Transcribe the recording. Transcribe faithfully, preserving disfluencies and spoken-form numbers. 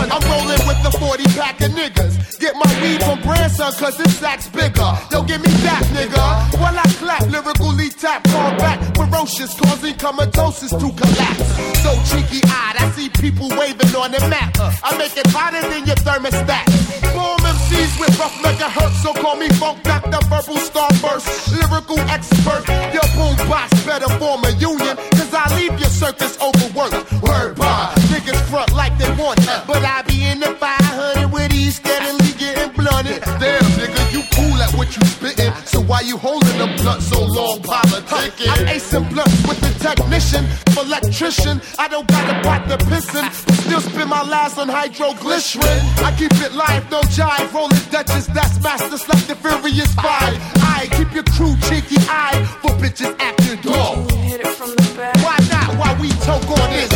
I'm rolling with the forty pack of niggas. Get my weed from Branson cause this sack's bigger. Yo, give me that, nigga. While I clap, lyrically tap, fall back. Ferocious, causing comatosis to collapse. So cheeky-eyed, I see people waving on the map. I make it hotter than your thermostat. Boom M Cs with rough megahertz, so call me Funk Doctor Verbal Starburst. Lyrical expert, your boom box better form a union, cause I leave your circus overworked. Word bar, niggas front like they want it, but I be in the five hundred with these steadily getting blunted. Damn, nigga, you cool at what you spittin', so why you holding the blunt so long, politicking? I'm acing blunts with the technician, electrician. I don't got a pot to pissin', but still spend my last on hydroglycerin. I keep it live, no jive, rolling Dutchess, that's master like the Furious Five. I keep your crew cheeky-eyed for bitches acting dog. Hit it from the back. Why not? Why we talk on this?